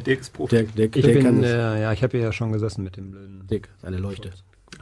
Dick ist Profi. Ich habe ja schon gesessen mit dem blöden Dick, seine Leuchte.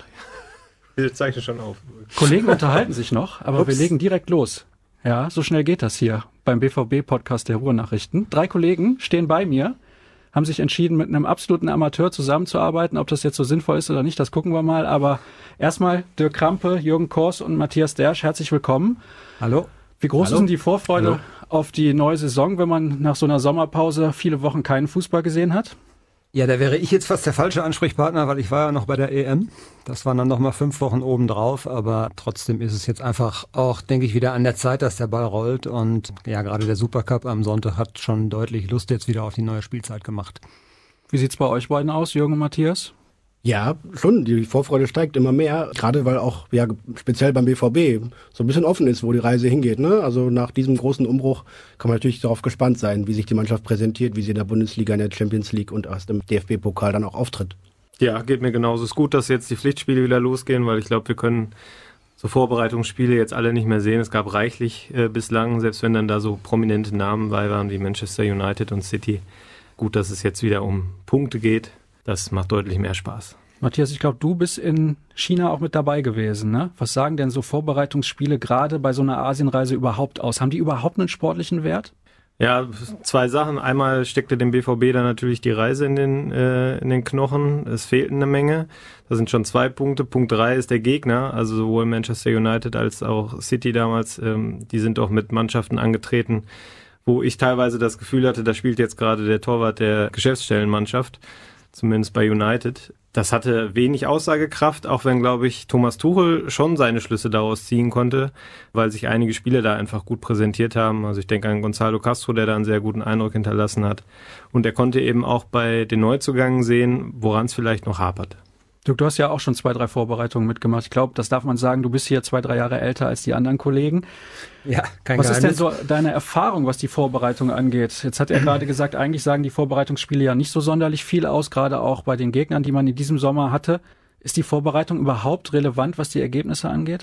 Wir zeichnen schon auf. Kollegen unterhalten sich noch, aber wir legen direkt los. Ja, so schnell geht das hier beim BVB-Podcast der Ruhrnachrichten. 3 Kollegen stehen bei mir, haben sich entschieden, mit einem absoluten Amateur zusammenzuarbeiten. Ob das jetzt so sinnvoll ist oder nicht, das gucken wir mal. Aber erstmal Dirk Krampe, Jürgen Kors und Matthias Dersch, herzlich willkommen. Hallo. Wie groß ist denn die Vorfreude auf die neue Saison, wenn man nach so einer Sommerpause viele Wochen keinen Fußball gesehen hat? Ja, da wäre ich jetzt fast der falsche Ansprechpartner, weil ich war ja noch bei der EM. Das waren dann nochmal 5 Wochen obendrauf, aber trotzdem ist es jetzt einfach auch, denke ich, wieder an der Zeit, dass der Ball rollt. Und ja, gerade der Supercup am Sonntag hat schon deutlich Lust jetzt wieder auf die neue Spielzeit gemacht. Wie sieht's bei euch beiden aus, Jürgen und Matthias? Ja, schon. Die Vorfreude steigt immer mehr, gerade weil auch speziell beim BVB so ein bisschen offen ist, wo die Reise hingeht. Ne? Also nach diesem großen Umbruch kann man natürlich darauf gespannt sein, wie sich die Mannschaft präsentiert, wie sie in der Bundesliga, in der Champions League und aus dem DFB-Pokal dann auch auftritt. Ja, geht mir genauso. Es ist gut, dass jetzt die Pflichtspiele wieder losgehen, weil ich glaube, wir können so Vorbereitungsspiele jetzt alle nicht mehr sehen. Es gab reichlich bislang, selbst wenn dann da so prominente Namen bei waren wie Manchester United und City. Gut, dass es jetzt wieder um Punkte geht. Das macht deutlich mehr Spaß. Matthias, ich glaube, du bist in China auch mit dabei gewesen, ne? Was sagen denn so Vorbereitungsspiele gerade bei so einer Asienreise überhaupt aus? Haben die überhaupt einen sportlichen Wert? Ja, 2 Sachen. Einmal steckte dem BVB dann natürlich die Reise in den Knochen. Es fehlten eine Menge. Das sind schon 2 Punkte. Punkt 3 ist der Gegner. Also sowohl Manchester United als auch City damals. Die sind auch mit Mannschaften angetreten, wo ich teilweise das Gefühl hatte, da spielt jetzt gerade der Torwart der Geschäftsstellenmannschaft. Zumindest bei United. Das hatte wenig Aussagekraft, auch wenn, glaube ich, Thomas Tuchel schon seine Schlüsse daraus ziehen konnte, weil sich einige Spieler da einfach gut präsentiert haben. Also ich denke an Gonzalo Castro, der da einen sehr guten Eindruck hinterlassen hat. Und er konnte eben auch bei den Neuzugängen sehen, woran es vielleicht noch hapert. Du hast ja auch schon 2, 3 Vorbereitungen mitgemacht. Ich glaube, das darf man sagen, du bist hier 2, 3 Jahre älter als die anderen Kollegen. Ja, kein Was Geheimnis. ist denn so deine Erfahrung, was die Vorbereitung angeht? Jetzt hat er gerade gesagt, eigentlich sagen die Vorbereitungsspiele ja nicht so sonderlich viel aus, gerade auch bei den Gegnern, die man in diesem Sommer hatte. Ist die Vorbereitung überhaupt relevant, was die Ergebnisse angeht?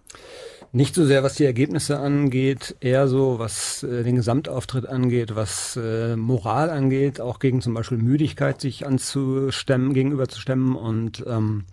Nicht so sehr, was die Ergebnisse angeht, eher so, was den Gesamtauftritt angeht, was Moral angeht, auch gegen zum Beispiel Müdigkeit sich gegenüberzustemmen. Und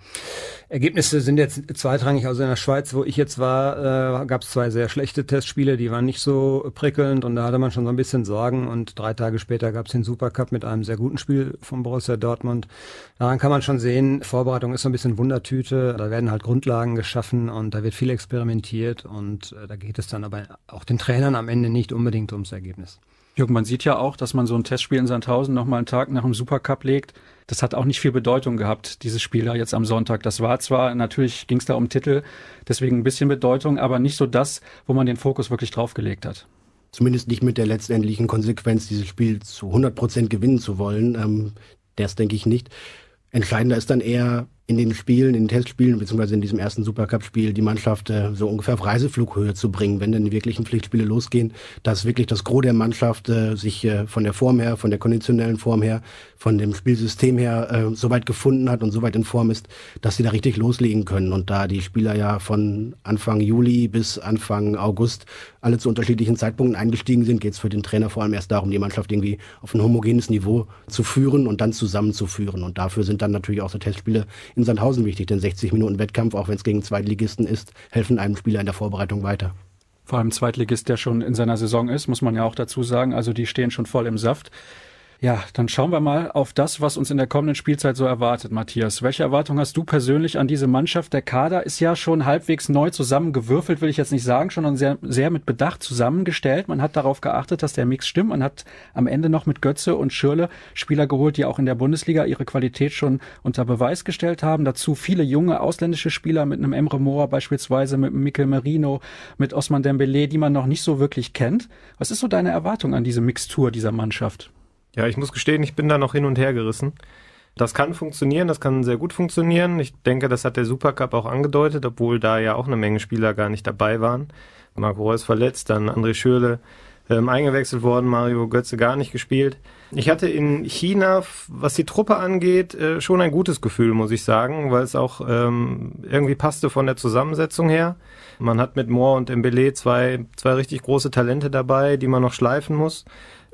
Ergebnisse sind jetzt zweitrangig. Also in der Schweiz, wo ich jetzt war, gab es 2 sehr schlechte Testspiele, die waren nicht so prickelnd und da hatte man schon so ein bisschen Sorgen. Und 3 Tage später gab es den Supercup mit einem sehr guten Spiel von Borussia Dortmund. Daran kann man schon sehen, Vorbereitung ist so ein bisschen Wundertüte. Da werden halt Grundlagen geschaffen und da wird viel experimentiert. Und da geht es dann aber auch den Trainern am Ende nicht unbedingt ums Ergebnis. Jürgen, man sieht ja auch, dass man so ein Testspiel in Sandhausen noch mal einen Tag nach dem Supercup legt. Das hat auch nicht viel Bedeutung gehabt, dieses Spiel da jetzt am Sonntag. Das war zwar, natürlich ging es da um Titel, deswegen ein bisschen Bedeutung, aber nicht so das, wo man den Fokus wirklich drauf gelegt hat. Zumindest nicht mit der letztendlichen Konsequenz, dieses Spiel zu 100% gewinnen zu wollen. Das denke ich nicht. Entscheidender ist dann eher in den Spielen, in den Testspielen, beziehungsweise in diesem ersten Supercup-Spiel die Mannschaft so ungefähr auf Reiseflughöhe zu bringen, wenn dann die wirklichen Pflichtspiele losgehen, dass wirklich das Gros der Mannschaft sich von der Form her, von der konditionellen Form her, von dem Spielsystem her so weit gefunden hat und so weit in Form ist, dass sie da richtig loslegen können. Und da die Spieler ja von Anfang Juli bis Anfang August alle zu unterschiedlichen Zeitpunkten eingestiegen sind, geht es für den Trainer vor allem erst darum, die Mannschaft irgendwie auf ein homogenes Niveau zu führen und dann zusammenzuführen. Und dafür sind dann natürlich auch so Testspiele in Sandhausen wichtig, denn 60 Minuten Wettkampf, auch wenn es gegen Zweitligisten ist, helfen einem Spieler in der Vorbereitung weiter. Vor allem Zweitligist, der schon in seiner Saison ist, muss man ja auch dazu sagen. Also die stehen schon voll im Saft. Ja, dann schauen wir mal auf das, was uns in der kommenden Spielzeit so erwartet, Matthias. Welche Erwartungen hast du persönlich an diese Mannschaft? Der Kader ist ja schon halbwegs neu zusammengewürfelt, will ich jetzt nicht sagen, schon sehr, sehr mit Bedacht zusammengestellt. Man hat darauf geachtet, dass der Mix stimmt. Man hat am Ende noch mit Götze und Schürrle Spieler geholt, die auch in der Bundesliga ihre Qualität schon unter Beweis gestellt haben. Dazu viele junge ausländische Spieler mit einem Emre Mor beispielsweise, mit Mikel Merino, mit Ousmane Dembélé, die man noch nicht so wirklich kennt. Was ist so deine Erwartung an diese Mixtur dieser Mannschaft? Ja, ich muss gestehen, ich bin da noch hin und her gerissen. Das kann funktionieren, das kann sehr gut funktionieren. Ich denke, das hat der Supercup auch angedeutet, obwohl da ja auch eine Menge Spieler gar nicht dabei waren. Marco Reus verletzt, dann André Schürrle eingewechselt worden, Mario Götze gar nicht gespielt. Ich hatte in China, was die Truppe angeht, schon ein gutes Gefühl, muss ich sagen, weil es auch irgendwie passte von der Zusammensetzung her. Man hat mit Mor und Dembélé zwei richtig große Talente dabei, die man noch schleifen muss.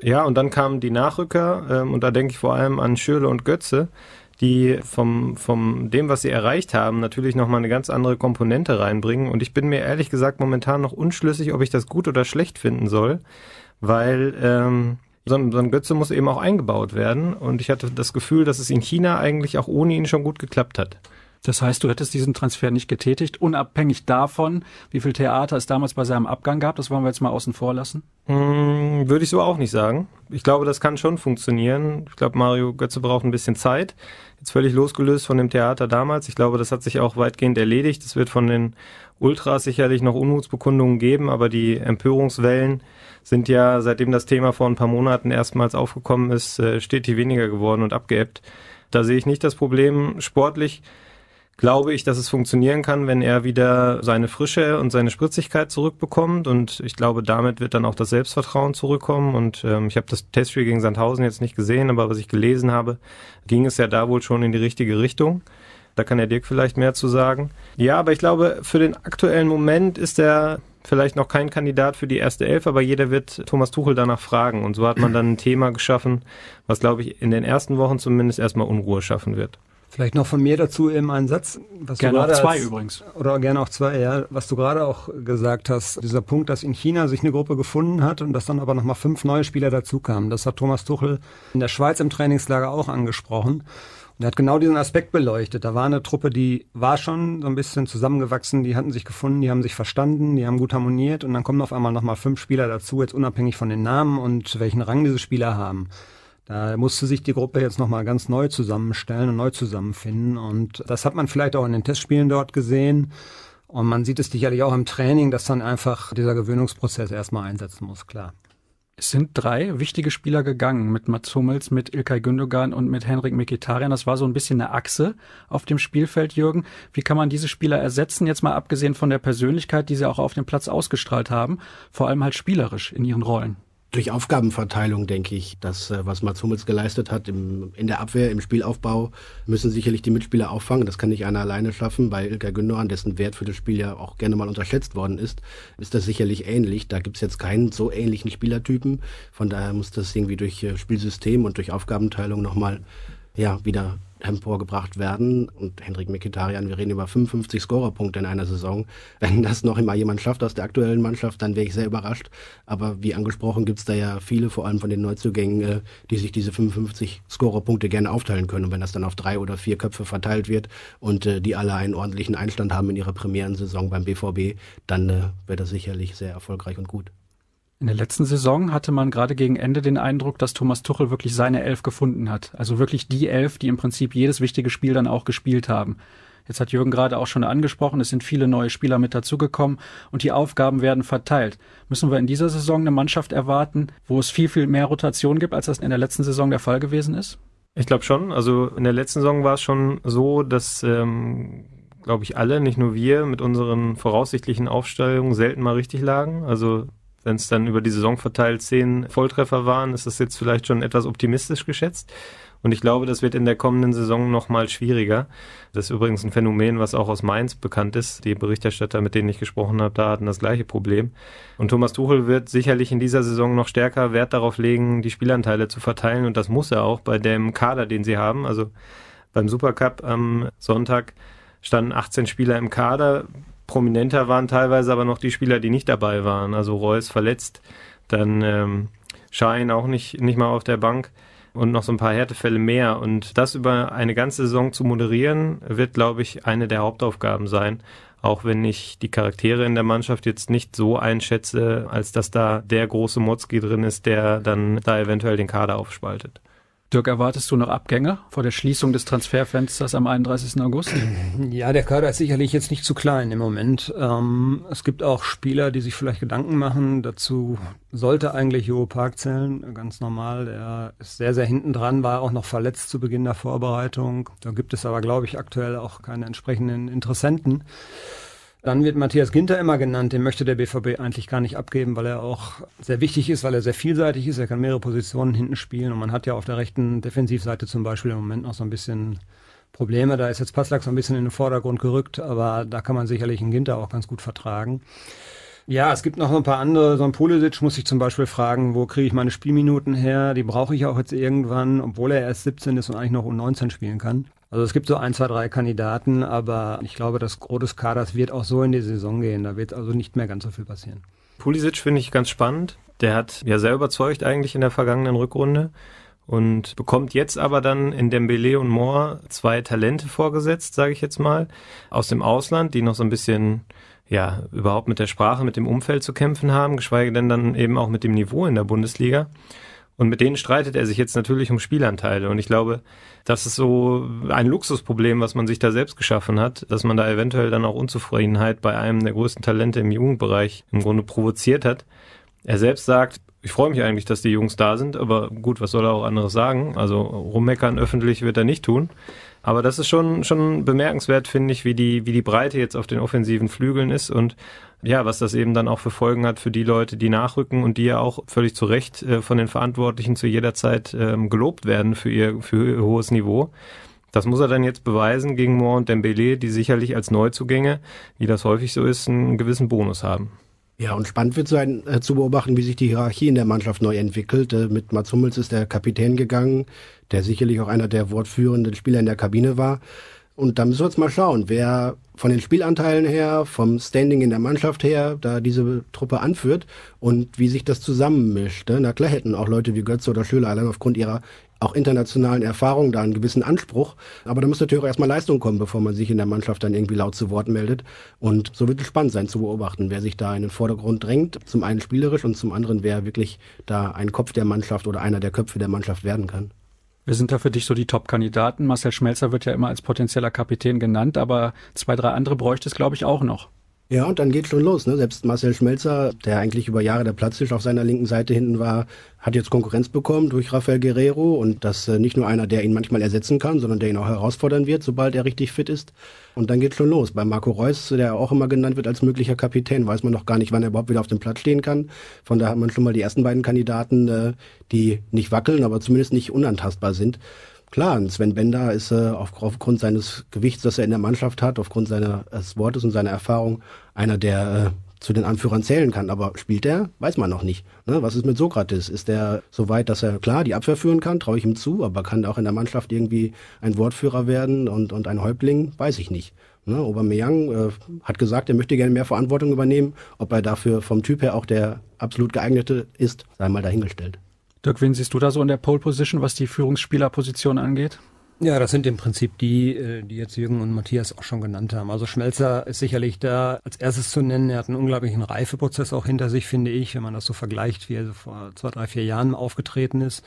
Ja, und dann kamen die Nachrücker und da denke ich vor allem an Schürrle und Götze, die vom dem, was sie erreicht haben, natürlich nochmal eine ganz andere Komponente reinbringen. Und ich bin mir ehrlich gesagt momentan noch unschlüssig, ob ich das gut oder schlecht finden soll, weil so ein Götze muss eben auch eingebaut werden. Und ich hatte das Gefühl, dass es in China eigentlich auch ohne ihn schon gut geklappt hat. Das heißt, du hättest diesen Transfer nicht getätigt, unabhängig davon, wie viel Theater es damals bei seinem Abgang gab. Das wollen wir jetzt mal außen vor lassen. Würde ich so auch nicht sagen. Ich glaube, das kann schon funktionieren. Ich glaube, Mario Götze braucht ein bisschen Zeit. Jetzt völlig losgelöst von dem Theater damals. Ich glaube, das hat sich auch weitgehend erledigt. Es wird von den Ultras sicherlich noch Unmutsbekundungen geben, aber die Empörungswellen sind ja, seitdem das Thema vor ein paar Monaten erstmals aufgekommen ist, stetig weniger geworden und abgeebbt. Da sehe ich nicht das Problem. Sportlich glaube ich, dass es funktionieren kann, wenn er wieder seine Frische und seine Spritzigkeit zurückbekommt. Und ich glaube, damit wird dann auch das Selbstvertrauen zurückkommen. Und ich habe das Testspiel gegen Sandhausen jetzt nicht gesehen, aber was ich gelesen habe, ging es ja da wohl schon in die richtige Richtung. Da kann der Dirk vielleicht mehr zu sagen. Ja, aber ich glaube, für den aktuellen Moment ist er vielleicht noch kein Kandidat für die erste Elf, aber jeder wird Thomas Tuchel danach fragen. Und so hat man dann ein Thema geschaffen, was, glaube ich, in den ersten Wochen zumindest erstmal Unruhe schaffen wird. Vielleicht noch von mir dazu eben einen Satz. Was gerne du auch zwei übrigens. Oder gerne auch zwei, ja. Was du gerade auch gesagt hast, dieser Punkt, dass in China sich eine Gruppe gefunden hat und dass dann aber nochmal 5 neue Spieler dazukamen. Das hat Thomas Tuchel in der Schweiz im Trainingslager auch angesprochen. Und er hat genau diesen Aspekt beleuchtet. Da war eine Truppe, die war schon so ein bisschen zusammengewachsen, die hatten sich gefunden, die haben sich verstanden, die haben gut harmoniert und dann kommen auf einmal nochmal 5 Spieler dazu, jetzt unabhängig von den Namen und welchen Rang diese Spieler haben. Da musste sich die Gruppe jetzt nochmal ganz neu zusammenstellen und neu zusammenfinden. Und das hat man vielleicht auch in den Testspielen dort gesehen. Und man sieht es sicherlich auch im Training, dass dann einfach dieser Gewöhnungsprozess erstmal einsetzen muss, klar. Es sind 3 wichtige Spieler gegangen, mit Mats Hummels, mit İlkay Gündogan und mit Henrikh Mkhitaryan. Das war so ein bisschen eine Achse auf dem Spielfeld, Jürgen. Wie kann man diese Spieler ersetzen, jetzt mal abgesehen von der Persönlichkeit, die sie auch auf dem Platz ausgestrahlt haben, vor allem halt spielerisch in ihren Rollen? Durch Aufgabenverteilung denke ich, dass was Mats Hummels geleistet hat in der Abwehr, im Spielaufbau, müssen sicherlich die Mitspieler auffangen. Das kann nicht einer alleine schaffen. Bei İlkay Gündogan, dessen Wert für das Spiel ja auch gerne mal unterschätzt worden ist das sicherlich ähnlich. Da gibt's jetzt keinen so ähnlichen Spielertypen. Von daher muss das irgendwie durch Spielsystem und durch Aufgabenteilung nochmal wieder emporgebracht werden. Und Henrikh Mkhitaryan, wir reden über 55 Scorerpunkte in einer Saison. Wenn das noch immer jemand schafft aus der aktuellen Mannschaft, dann wäre ich sehr überrascht. Aber wie angesprochen gibt's da ja viele, vor allem von den Neuzugängen, die sich diese 55 Scorerpunkte gerne aufteilen können. Und wenn das dann auf 3 oder 4 Köpfe verteilt wird und die alle einen ordentlichen Einstand haben in ihrer Premierensaison beim BVB, dann wäre das sicherlich sehr erfolgreich und gut. In der letzten Saison hatte man gerade gegen Ende den Eindruck, dass Thomas Tuchel wirklich seine 11 gefunden hat. Also wirklich die 11, die im Prinzip jedes wichtige Spiel dann auch gespielt haben. Jetzt hat Jürgen gerade auch schon angesprochen, es sind viele neue Spieler mit dazugekommen und die Aufgaben werden verteilt. Müssen wir in dieser Saison eine Mannschaft erwarten, wo es viel, viel mehr Rotation gibt, als das in der letzten Saison der Fall gewesen ist? Ich glaube schon. Also in der letzten Saison war es schon so, dass, glaube ich, alle, nicht nur wir, mit unseren voraussichtlichen Aufstellungen selten mal richtig lagen. Also wenn es dann über die Saison verteilt 10 Volltreffer waren, ist das jetzt vielleicht schon etwas optimistisch geschätzt. Und ich glaube, das wird in der kommenden Saison noch mal schwieriger. Das ist übrigens ein Phänomen, was auch aus Mainz bekannt ist. Die Berichterstatter, mit denen ich gesprochen habe, da hatten das gleiche Problem. Und Thomas Tuchel wird sicherlich in dieser Saison noch stärker Wert darauf legen, die Spielanteile zu verteilen. Und das muss er auch bei dem Kader, den sie haben. Also beim Supercup am Sonntag standen 18 Spieler im Kader. Prominenter waren teilweise aber noch die Spieler, die nicht dabei waren. Also Reus verletzt, dann Schein auch nicht mal auf der Bank und noch so ein paar Härtefälle mehr. Und das über eine ganze Saison zu moderieren, wird, glaube ich, eine der Hauptaufgaben sein. Auch wenn ich die Charaktere in der Mannschaft jetzt nicht so einschätze, als dass da der große Motzki drin ist, der dann da eventuell den Kader aufspaltet. Dirk, erwartest du noch Abgänge vor der Schließung des Transferfensters am 31. August? Ja, der Kader ist sicherlich jetzt nicht zu klein im Moment. Es gibt auch Spieler, die sich vielleicht Gedanken machen. Dazu sollte eigentlich Jo Park zählen, ganz normal. Er ist sehr, sehr hinten dran, war auch noch verletzt zu Beginn der Vorbereitung. Da gibt es aber, glaube ich, aktuell auch keine entsprechenden Interessenten. Dann wird Matthias Ginter immer genannt, den möchte der BVB eigentlich gar nicht abgeben, weil er auch sehr wichtig ist, weil er sehr vielseitig ist, er kann mehrere Positionen hinten spielen und man hat ja auf der rechten Defensivseite zum Beispiel im Moment noch so ein bisschen Probleme, da ist jetzt Passlack so ein bisschen in den Vordergrund gerückt, aber da kann man sicherlich einen Ginter auch ganz gut vertragen. Ja, es gibt noch ein paar andere. So ein Pulisic muss ich zum Beispiel fragen, wo kriege ich meine Spielminuten her? Die brauche ich auch jetzt irgendwann, obwohl er erst 17 ist und eigentlich noch U19 spielen kann. Also es gibt so 1, 2, 3 Kandidaten, aber ich glaube, das Gros des Kaders wird auch so in die Saison gehen. Da wird also nicht mehr ganz so viel passieren. Pulisic finde ich ganz spannend. Der hat ja sehr überzeugt eigentlich in der vergangenen Rückrunde und bekommt jetzt aber dann in Dembélé und Moore 2 Talente vorgesetzt, sage ich jetzt mal, aus dem Ausland, die noch so ein bisschen überhaupt mit der Sprache, mit dem Umfeld zu kämpfen haben, geschweige denn dann eben auch mit dem Niveau in der Bundesliga. Und mit denen streitet er sich jetzt natürlich um Spielanteile. Und ich glaube, das ist so ein Luxusproblem, was man sich da selbst geschaffen hat, dass man da eventuell dann auch Unzufriedenheit bei einem der größten Talente im Jugendbereich im Grunde provoziert hat. Er selbst sagt, ich freue mich eigentlich, dass die Jungs da sind, aber gut, was soll er auch anderes sagen? Also rummeckern öffentlich wird er nicht tun. Aber das ist schon bemerkenswert, finde ich, wie die Breite jetzt auf den offensiven Flügeln ist und ja, was das eben dann auch für Folgen hat für die Leute, die nachrücken und die ja auch völlig zu Recht von den Verantwortlichen zu jeder Zeit gelobt werden für ihr hohes Niveau. Das muss er dann jetzt beweisen gegen Moore und Dembélé, die sicherlich als Neuzugänge, wie das häufig so ist, einen gewissen Bonus haben. Ja, und spannend wird sein zu beobachten, wie sich die Hierarchie in der Mannschaft neu entwickelt. Mit Mats Hummels ist der Kapitän gegangen, der sicherlich auch einer der wortführenden Spieler in der Kabine war. Und da müssen wir jetzt mal schauen, wer von den Spielanteilen her, vom Standing in der Mannschaft her, da diese Truppe anführt und wie sich das zusammenmischt. Na klar hätten auch Leute wie Götze oder Schürrle allein aufgrund ihrer auch internationalen Erfahrung da einen gewissen Anspruch. Aber da muss natürlich auch erstmal Leistung kommen, bevor man sich in der Mannschaft dann irgendwie laut zu Wort meldet. Und so wird es spannend sein zu beobachten, wer sich da in den Vordergrund drängt. Zum einen spielerisch und zum anderen, wer wirklich da ein Kopf der Mannschaft oder einer der Köpfe der Mannschaft werden kann. Wer sind da für dich so die Top-Kandidaten? Marcel Schmelzer wird ja immer als potenzieller Kapitän genannt, aber 2, 3 andere bräuchte es, glaube ich, auch noch. Ja, und dann geht's schon los. Ne? Selbst Marcel Schmelzer, der eigentlich über Jahre der Platzhirsch auf seiner linken Seite hinten war, hat jetzt Konkurrenz bekommen durch Rafael Guerreiro und das nicht nur einer, der ihn manchmal ersetzen kann, sondern der ihn auch herausfordern wird, sobald er richtig fit ist. Und dann geht's schon los. Bei Marco Reus, der auch immer genannt wird als möglicher Kapitän, weiß man noch gar nicht, wann er überhaupt wieder auf dem Platz stehen kann. Von daher hat man schon mal die ersten beiden Kandidaten, die nicht wackeln, aber zumindest nicht unantastbar sind. Klar, Sven Bender ist aufgrund seines Gewichts, das er in der Mannschaft hat, aufgrund seines Wortes und seiner Erfahrung, einer, der zu den Anführern zählen kann. Aber spielt er? Weiß man noch nicht. Ne? Was ist mit Sokrates? Ist er so weit, dass er klar die Abwehr führen kann? Traue ich ihm zu. Aber kann er auch in der Mannschaft irgendwie ein Wortführer werden und ein Häuptling? Weiß ich nicht. Ne? Aubameyang hat gesagt, er möchte gerne mehr Verantwortung übernehmen. Ob er dafür vom Typ her auch der absolut geeignete ist, sei mal dahingestellt. Dirk, wen siehst du da so in der Pole Position, was die Führungsspielerposition angeht? Ja, das sind im Prinzip die jetzt Jürgen und Matthias auch schon genannt haben. Also Schmelzer ist sicherlich da als erstes zu nennen. Er hat einen unglaublichen Reifeprozess auch hinter sich, finde ich, wenn man das so vergleicht, wie er so vor 2, 3, 4 Jahren aufgetreten ist.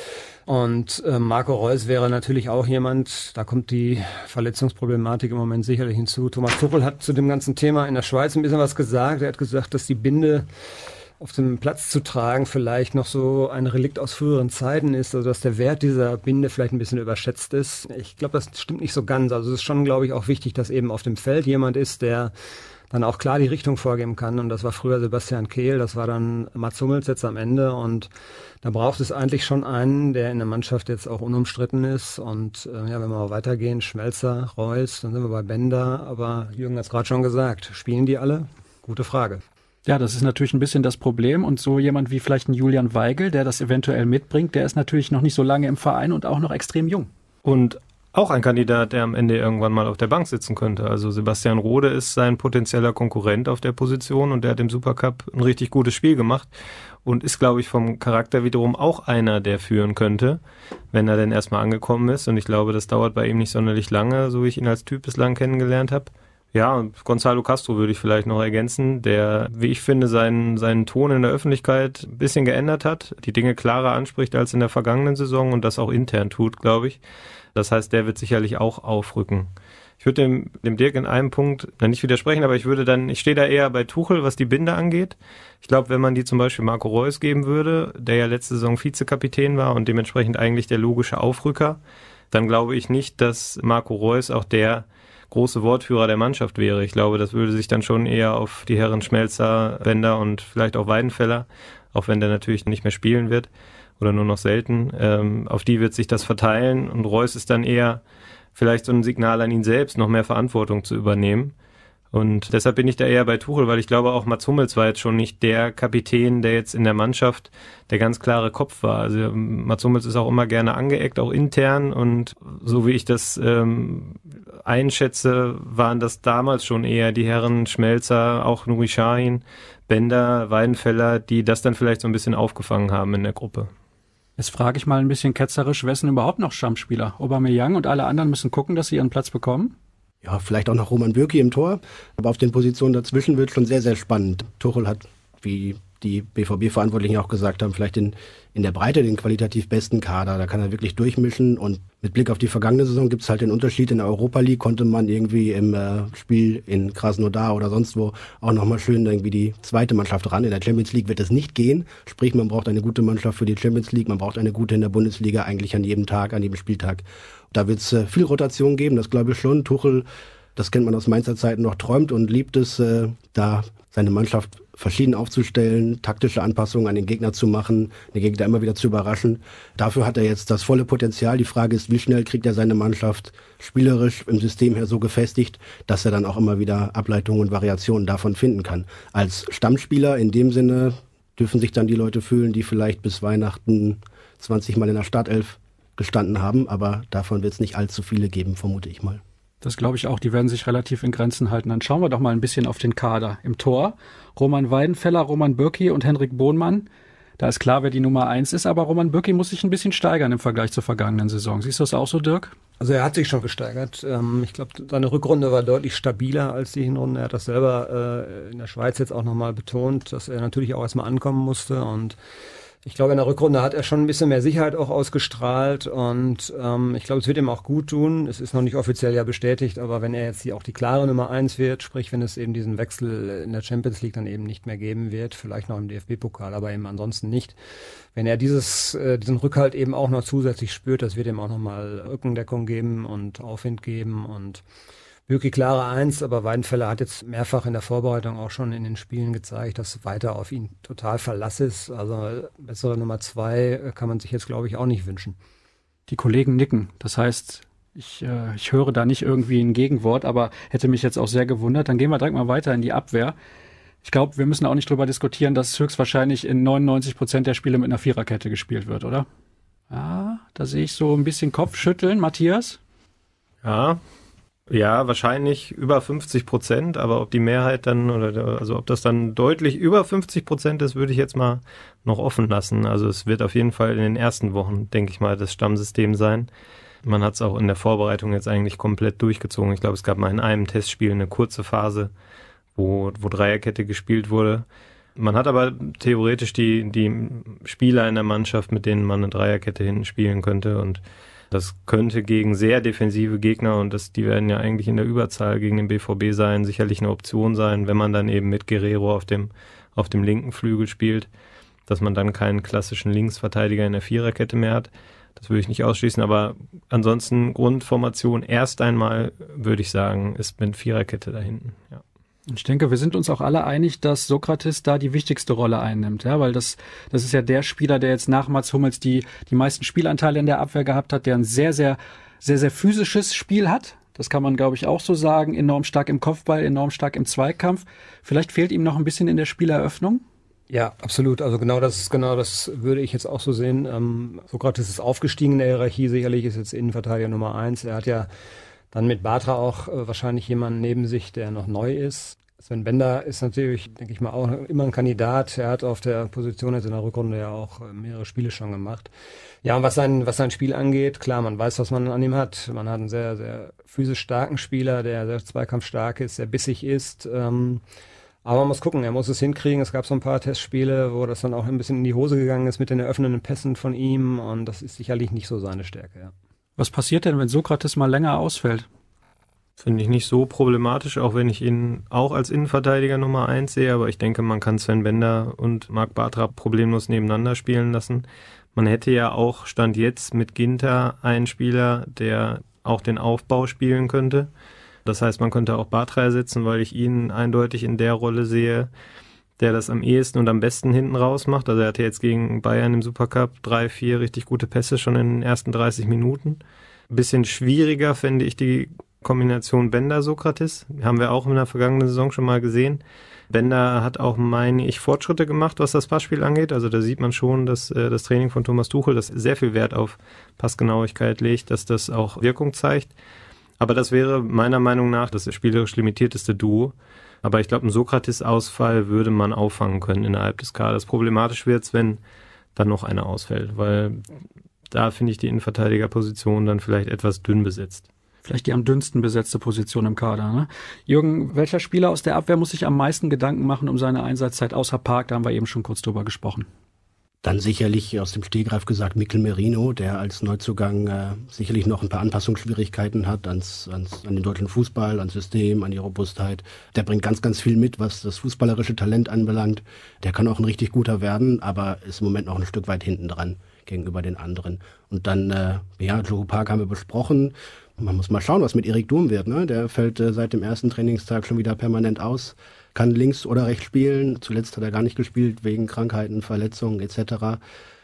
Und Marco Reus wäre natürlich auch jemand, da kommt die Verletzungsproblematik im Moment sicherlich hinzu. Thomas Tuchel hat zu dem ganzen Thema in der Schweiz ein bisschen was gesagt. Er hat gesagt, dass die Binde auf dem Platz zu tragen vielleicht noch so ein Relikt aus früheren Zeiten ist, also dass der Wert dieser Binde vielleicht ein bisschen überschätzt ist. Ich glaube, das stimmt nicht so ganz. Also es ist schon, glaube ich, auch wichtig, dass eben auf dem Feld jemand ist, der dann auch klar die Richtung vorgeben kann. Und das war früher Sebastian Kehl, das war dann Mats Hummels jetzt am Ende. Und da braucht es eigentlich schon einen, der in der Mannschaft jetzt auch unumstritten ist. Und wenn wir mal weitergehen, Schmelzer, Reus, dann sind wir bei Bender. Aber Jürgen hat es gerade schon gesagt, spielen die alle? Gute Frage. Ja, das ist natürlich ein bisschen das Problem und so jemand wie vielleicht ein Julian Weigl, der das eventuell mitbringt, der ist natürlich noch nicht so lange im Verein und auch noch extrem jung. Und auch ein Kandidat, der am Ende irgendwann mal auf der Bank sitzen könnte. Also Sebastian Rode ist sein potenzieller Konkurrent auf der Position und der hat im Supercup ein richtig gutes Spiel gemacht und ist, glaube ich, vom Charakter wiederum auch einer, der führen könnte, wenn er denn erstmal angekommen ist. Und ich glaube, das dauert bei ihm nicht sonderlich lange, so wie ich ihn als Typ bislang kennengelernt habe. Ja, und Gonzalo Castro würde ich vielleicht noch ergänzen, der, wie ich finde, seinen Ton in der Öffentlichkeit ein bisschen geändert hat, die Dinge klarer anspricht als in der vergangenen Saison und das auch intern tut, glaube ich. Das heißt, der wird sicherlich auch aufrücken. Ich würde dem Dirk in einem Punkt nicht widersprechen, aber ich stehe da eher bei Tuchel, was die Binde angeht. Ich glaube, wenn man die zum Beispiel Marco Reus geben würde, der ja letzte Saison Vizekapitän war und dementsprechend eigentlich der logische Aufrücker, dann glaube ich nicht, dass Marco Reus auch der große Wortführer der Mannschaft wäre. Ich glaube, das würde sich dann schon eher auf die Herren Schmelzer, Bender und vielleicht auch Weidenfeller, auch wenn der natürlich nicht mehr spielen wird oder nur noch selten, auf die wird sich das verteilen und Reus ist dann eher vielleicht so ein Signal an ihn selbst, noch mehr Verantwortung zu übernehmen. Und deshalb bin ich da eher bei Tuchel, weil ich glaube auch Mats Hummels war jetzt schon nicht der Kapitän, der jetzt in der Mannschaft der ganz klare Kopf war. Also Mats Hummels ist auch immer gerne angeeckt, auch intern, und so wie ich das einschätze, waren das damals schon eher die Herren Schmelzer, auch Nuri Sahin, Bender, Weidenfeller, die das dann vielleicht so ein bisschen aufgefangen haben in der Gruppe. Jetzt frage ich mal ein bisschen ketzerisch, wer sind überhaupt noch Stammspieler? Aubameyang und alle anderen müssen gucken, dass sie ihren Platz bekommen? Ja, vielleicht auch noch Roman Bürki im Tor. Aber auf den Positionen dazwischen wird schon sehr, sehr spannend. Tuchel hat, wie die BVB-Verantwortlichen auch gesagt haben, vielleicht in der Breite den qualitativ besten Kader. Da kann er wirklich durchmischen. Und mit Blick auf die vergangene Saison gibt es halt den Unterschied. In der Europa League konnte man irgendwie im Spiel in Krasnodar oder sonst wo auch nochmal schön irgendwie die zweite Mannschaft ran. In der Champions League wird es nicht gehen. Sprich, man braucht eine gute Mannschaft für die Champions League. Man braucht eine gute in der Bundesliga eigentlich an jedem Tag, an jedem Spieltag. Da wird es viel Rotation geben, das glaube ich schon. Tuchel, das kennt man aus Mainzer Zeiten noch, träumt und liebt es, da seine Mannschaft verschieden aufzustellen, taktische Anpassungen an den Gegner zu machen, den Gegner immer wieder zu überraschen. Dafür hat er jetzt das volle Potenzial. Die Frage ist, wie schnell kriegt er seine Mannschaft spielerisch im System her so gefestigt, dass er dann auch immer wieder Ableitungen und Variationen davon finden kann. Als Stammspieler in dem Sinne dürfen sich dann die Leute fühlen, die vielleicht bis Weihnachten 20 Mal in der Startelf gestanden haben, aber davon wird es nicht allzu viele geben, vermute ich mal. Das glaube ich auch, die werden sich relativ in Grenzen halten. Dann schauen wir doch mal ein bisschen auf den Kader. Im Tor Roman Weidenfeller, Roman Bürki und Henrik Bohnmann. Da ist klar, wer die Nummer 1 ist, aber Roman Bürki muss sich ein bisschen steigern im Vergleich zur vergangenen Saison. Siehst du das auch so, Dirk? Also er hat sich schon gesteigert. Ich glaube, seine Rückrunde war deutlich stabiler als die Hinrunde. Er hat das selber in der Schweiz jetzt auch nochmal betont, dass er natürlich auch erstmal ankommen musste, und ich glaube, in der Rückrunde hat er schon ein bisschen mehr Sicherheit auch ausgestrahlt, und ich glaube, es wird ihm auch gut tun. Es ist noch nicht offiziell ja bestätigt, aber wenn er jetzt auch die klare Nummer 1 wird, sprich, wenn es eben diesen Wechsel in der Champions League dann eben nicht mehr geben wird, vielleicht noch im DFB-Pokal, aber eben ansonsten nicht. Wenn er diesen Rückhalt eben auch noch zusätzlich spürt, das wird ihm auch nochmal Rückendeckung geben und Aufwind geben, und Bürki klare 1, aber Weidenfeller hat jetzt mehrfach in der Vorbereitung auch schon in den Spielen gezeigt, dass weiter auf ihn total Verlass ist. Also bessere Nummer 2 kann man sich jetzt, glaube ich, auch nicht wünschen. Die Kollegen nicken. Das heißt, ich höre da nicht irgendwie ein Gegenwort, aber hätte mich jetzt auch sehr gewundert. Dann gehen wir direkt mal weiter in die Abwehr. Ich glaube, wir müssen auch nicht drüber diskutieren, dass höchstwahrscheinlich in 99% der Spiele mit einer Viererkette gespielt wird, oder? Ja, da sehe ich so ein bisschen Kopfschütteln. Matthias? Ja, wahrscheinlich über 50%, aber ob die Mehrheit dann, also ob das dann deutlich über 50% ist, würde ich jetzt mal noch offen lassen. Also es wird auf jeden Fall in den ersten Wochen, denke ich mal, das Stammsystem sein. Man hat es auch in der Vorbereitung jetzt eigentlich komplett durchgezogen. Ich glaube, es gab mal in einem Testspiel eine kurze Phase, wo Dreierkette gespielt wurde. Man hat aber theoretisch die Spieler in der Mannschaft, mit denen man eine Dreierkette hinten spielen könnte, und das könnte gegen sehr defensive Gegner, und die werden ja eigentlich in der Überzahl gegen den BVB sein, sicherlich eine Option sein, wenn man dann eben mit Guerrero auf dem linken Flügel spielt, dass man dann keinen klassischen Linksverteidiger in der Viererkette mehr hat. Das würde ich nicht ausschließen, aber ansonsten Grundformation erst einmal, würde ich sagen, ist mit Viererkette da hinten, ja. Ich denke, wir sind uns auch alle einig, dass Sokratis da die wichtigste Rolle einnimmt, ja, weil das ist ja der Spieler, der jetzt nach Mats Hummels die meisten Spielanteile in der Abwehr gehabt hat, der ein sehr, sehr, sehr, sehr physisches Spiel hat. Das kann man, glaube ich, auch so sagen. Enorm stark im Kopfball, enorm stark im Zweikampf. Vielleicht fehlt ihm noch ein bisschen in der Spieleröffnung. Ja, absolut. Also genau das würde ich jetzt auch so sehen. Sokratis ist aufgestiegen in der Hierarchie. Sicherlich ist jetzt Innenverteidiger Nummer 1. Er hat ja dann mit Bartra auch wahrscheinlich jemanden neben sich, der noch neu ist. Sven Bender ist natürlich, denke ich mal, auch immer ein Kandidat. Er hat auf der Position jetzt in der Rückrunde ja auch mehrere Spiele schon gemacht. Ja, und was sein Spiel angeht, klar, man weiß, was man an ihm hat. Man hat einen sehr, sehr physisch starken Spieler, der sehr zweikampfstark ist, sehr bissig ist. Aber man muss gucken, er muss es hinkriegen. Es gab so ein paar Testspiele, wo das dann auch ein bisschen in die Hose gegangen ist mit den eröffnenden Pässen von ihm. Und das ist sicherlich nicht so seine Stärke, ja. Was passiert denn, wenn Sokratis mal länger ausfällt? Finde ich nicht so problematisch, auch wenn ich ihn auch als Innenverteidiger Nummer 1 sehe, aber ich denke, man kann Sven Bender und Marc Bartra problemlos nebeneinander spielen lassen. Man hätte ja auch, Stand jetzt, mit Ginter einen Spieler, der auch den Aufbau spielen könnte. Das heißt, man könnte auch Bartra ersetzen, weil ich ihn eindeutig in der Rolle sehe, der das am ehesten und am besten hinten raus macht. Also er hatte jetzt gegen Bayern im Supercup 3-4 richtig gute Pässe schon in den ersten 30 Minuten. Ein bisschen schwieriger fände ich die Kombination Bender-Sokratis. Haben wir auch in der vergangenen Saison schon mal gesehen. Bender hat auch, meine ich, Fortschritte gemacht, was das Passspiel angeht. Also da sieht man schon, dass das Training von Thomas Tuchel, das sehr viel Wert auf Passgenauigkeit legt, dass das auch Wirkung zeigt. Aber das wäre meiner Meinung nach das spielerisch limitierteste Duo. Aber ich glaube, einen Sokratis-Ausfall würde man auffangen können innerhalb des Kaders. Problematisch wird's, wenn dann noch einer ausfällt, weil da finde ich die Innenverteidigerposition dann vielleicht etwas dünn besetzt. Vielleicht die am dünnsten besetzte Position im Kader, ne? Jürgen, welcher Spieler aus der Abwehr muss sich am meisten Gedanken machen um seine Einsatzzeit außer Park? Da haben wir eben schon kurz drüber gesprochen. Dann sicherlich aus dem Stegreif gesagt Mikel Merino, der als Neuzugang sicherlich noch ein paar Anpassungsschwierigkeiten hat an den deutschen Fußball, ans System, an die Robustheit. Der bringt ganz, ganz viel mit, was das fußballerische Talent anbelangt. Der kann auch ein richtig guter werden, aber ist im Moment noch ein Stück weit hinten dran gegenüber den anderen. Und dann, Joe Park haben wir besprochen. Man muss mal schauen, was mit Erik Durm wird. Ne? Der fällt seit dem ersten Trainingstag schon wieder permanent aus. Kann links oder rechts spielen. Zuletzt hat er gar nicht gespielt wegen Krankheiten, Verletzungen etc.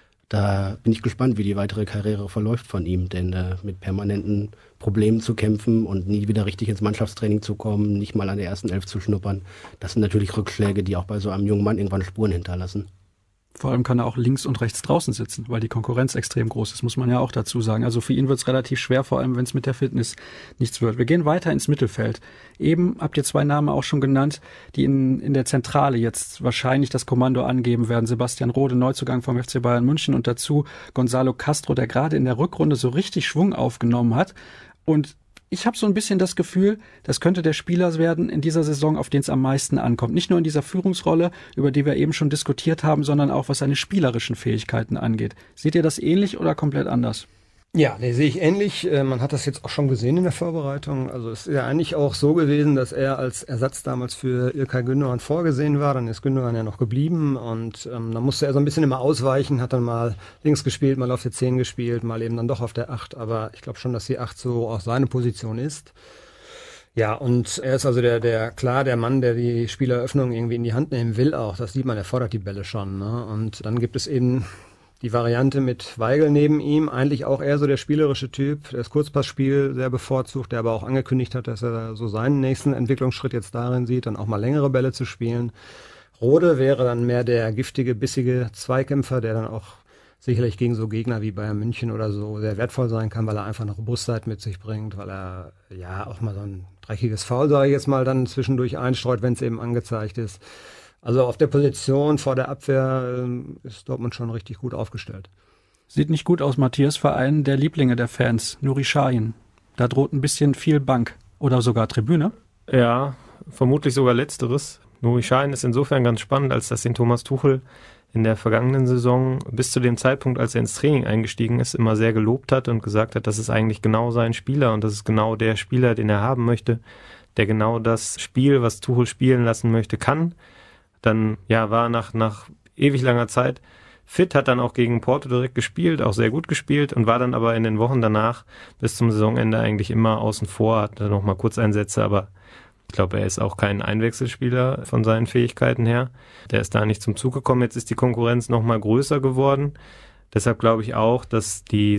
Da bin ich gespannt, wie die weitere Karriere verläuft von ihm. Denn mit permanenten Problemen zu kämpfen und nie wieder richtig ins Mannschaftstraining zu kommen, nicht mal an der ersten Elf zu schnuppern, das sind natürlich Rückschläge, die auch bei so einem jungen Mann irgendwann Spuren hinterlassen. Vor allem kann er auch links und rechts draußen sitzen, weil die Konkurrenz extrem groß ist, muss man ja auch dazu sagen. Also für ihn wird es relativ schwer, vor allem wenn es mit der Fitness nichts wird. Wir gehen weiter ins Mittelfeld. Eben habt ihr 2 Namen auch schon genannt, die in der Zentrale jetzt wahrscheinlich das Kommando angeben werden. Sebastian Rode, Neuzugang vom FC Bayern München, und dazu Gonzalo Castro, der gerade in der Rückrunde so richtig Schwung aufgenommen hat. Und ich habe so ein bisschen das Gefühl, das könnte der Spieler werden in dieser Saison, auf den es am meisten ankommt. Nicht nur in dieser Führungsrolle, über die wir eben schon diskutiert haben, sondern auch was seine spielerischen Fähigkeiten angeht. Seht ihr das ähnlich oder komplett anders? Ja, sehe ich ähnlich. Man hat das jetzt auch schon gesehen in der Vorbereitung. Also es ist ja eigentlich auch so gewesen, dass er als Ersatz damals für İlkay Gündoğan vorgesehen war. Dann ist Gündoğan ja noch geblieben und dann musste er so ein bisschen immer ausweichen, hat dann mal links gespielt, mal auf der 10 gespielt, mal eben dann doch auf der 8. Aber ich glaube schon, dass die 8 so auch seine Position ist. Ja, und er ist also der Mann, der die Spieleröffnung irgendwie in die Hand nehmen will auch. Das sieht man, er fordert die Bälle schon. Ne? Und dann gibt es eben die Variante mit Weigl neben ihm, eigentlich auch eher so der spielerische Typ, der das Kurzpassspiel sehr bevorzugt, der aber auch angekündigt hat, dass er so seinen nächsten Entwicklungsschritt jetzt darin sieht, dann auch mal längere Bälle zu spielen. Rode wäre dann mehr der giftige, bissige Zweikämpfer, der dann auch sicherlich gegen so Gegner wie Bayern München oder so sehr wertvoll sein kann, weil er einfach eine Robustheit mit sich bringt, weil er ja auch mal so ein dreckiges Foul, sage ich jetzt mal, dann zwischendurch einstreut, wenn es eben angezeigt ist. Also auf der Position vor der Abwehr ist Dortmund schon richtig gut aufgestellt. Sieht nicht gut aus, Matthias, für einen der Lieblinge der Fans, Nuri Sahin. Da droht ein bisschen viel Bank oder sogar Tribüne. Ja, vermutlich sogar Letzteres. Nuri Sahin ist insofern ganz spannend, als dass ihn Thomas Tuchel in der vergangenen Saison bis zu dem Zeitpunkt, als er ins Training eingestiegen ist, immer sehr gelobt hat und gesagt hat, das ist eigentlich genau sein Spieler und das ist genau der Spieler, den er haben möchte, der genau das Spiel, was Tuchel spielen lassen möchte, kann. Dann war nach ewig langer Zeit fit, hat dann auch gegen Porto direkt gespielt, auch sehr gut gespielt und war dann aber in den Wochen danach bis zum Saisonende eigentlich immer außen vor, hatte noch mal Kurzeinsätze, aber ich glaube, er ist auch kein Einwechselspieler von seinen Fähigkeiten her. Der ist da nicht zum Zug gekommen. Jetzt ist die Konkurrenz noch mal größer geworden. Deshalb glaube ich auch, dass die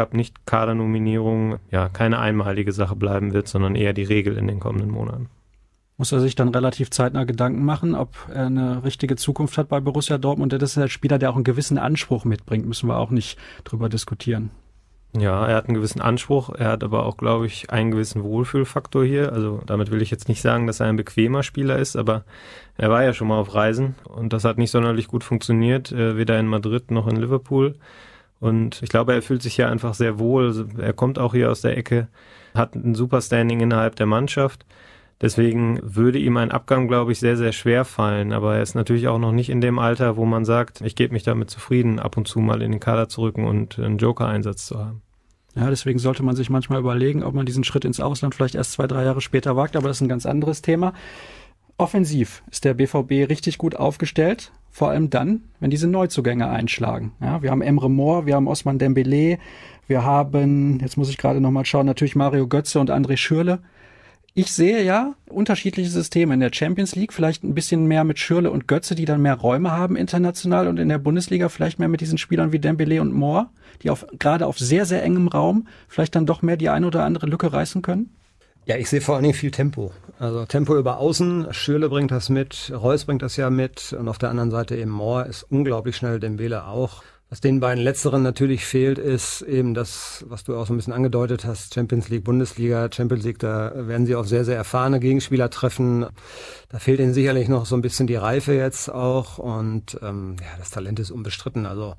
Supercup-Nicht-Kadernominierung keine einmalige Sache bleiben wird, sondern eher die Regel in den kommenden Monaten. Muss er sich dann relativ zeitnah Gedanken machen, ob er eine richtige Zukunft hat bei Borussia Dortmund. Das ist ein Spieler, der auch einen gewissen Anspruch mitbringt, müssen wir auch nicht drüber diskutieren. Ja, er hat einen gewissen Anspruch, er hat aber auch, glaube ich, einen gewissen Wohlfühlfaktor hier. Also damit will ich jetzt nicht sagen, dass er ein bequemer Spieler ist, aber er war ja schon mal auf Reisen und das hat nicht sonderlich gut funktioniert, weder in Madrid noch in Liverpool. Und ich glaube, er fühlt sich hier einfach sehr wohl. Also er kommt auch hier aus der Ecke, hat ein super Standing innerhalb der Mannschaft. Deswegen würde ihm ein Abgang, glaube ich, sehr, sehr schwer fallen. Aber er ist natürlich auch noch nicht in dem Alter, wo man sagt, ich gebe mich damit zufrieden, ab und zu mal in den Kader zu rücken und einen Joker-Einsatz zu haben. Ja, deswegen sollte man sich manchmal überlegen, ob man diesen Schritt ins Ausland vielleicht erst 2-3 Jahre später wagt. Aber das ist ein ganz anderes Thema. Offensiv ist der BVB richtig gut aufgestellt. Vor allem dann, wenn diese Neuzugänge einschlagen. Ja, wir haben Emre Mor, wir haben Ousmane Dembélé, wir haben, jetzt muss ich gerade nochmal schauen, natürlich Mario Götze und André Schürrle. Ich sehe ja unterschiedliche Systeme in der Champions League, vielleicht ein bisschen mehr mit Schürrle und Götze, die dann mehr Räume haben international und in der Bundesliga vielleicht mehr mit diesen Spielern wie Dembélé und Moore, die gerade auf sehr, sehr engem Raum vielleicht dann doch mehr die eine oder andere Lücke reißen können. Ja, ich sehe vor allen Dingen viel Tempo. Also Tempo über Außen, Schürrle bringt das mit, Reus bringt das ja mit und auf der anderen Seite eben Mohr ist unglaublich schnell, Dembele auch. Was den beiden Letzteren natürlich fehlt, ist eben das, was du auch so ein bisschen angedeutet hast, Champions League, Bundesliga, Champions League, da werden sie auf sehr, sehr erfahrene Gegenspieler treffen. Da fehlt ihnen sicherlich noch so ein bisschen die Reife jetzt auch und das Talent ist unbestritten. Also